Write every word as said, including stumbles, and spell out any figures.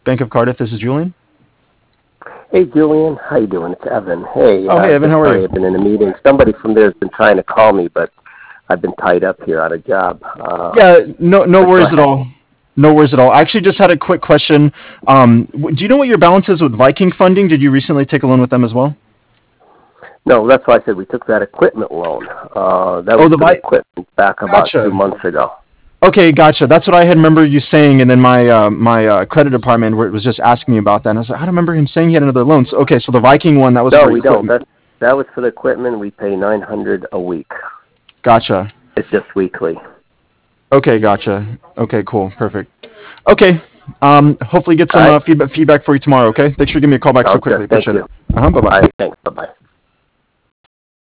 Bank of Cardiff. This is Julian. Hey, Julian. How you doing? It's Evan. Hey. Oh, hey, uh, Evan. How are sorry, you? I've been in a meeting. Somebody from there has been trying to call me, but I've been tied up here on a job. Uh, Yeah, no, no but go worries at ahead. all. No worries at all. I actually just had a quick question. Um, w- do you know what your balance is with Viking Funding? Did you recently take a loan with them as well? No, that's why I said we took that equipment loan. Uh, that Oh, was the for the Vi- equipment back about two Gotcha. months ago. Okay, gotcha. That's what I had remember you saying, and then my uh, my uh, credit department where it was just asking me about that. And I was like, I don't remember him saying he had another loan. So, okay, so the Viking one that was No, for we don't. equipment. That that was for the equipment. We pay nine hundred a week. Gotcha. It's just weekly. Okay, gotcha. Okay, cool, perfect. Okay, um, hopefully get All some right. uh, feedback feedback for you tomorrow. Okay, thanks for giving me a call back so Sounds good. quickly. Thank Appreciate it. you. Uh huh. Bye All bye. right. Thanks. Bye bye.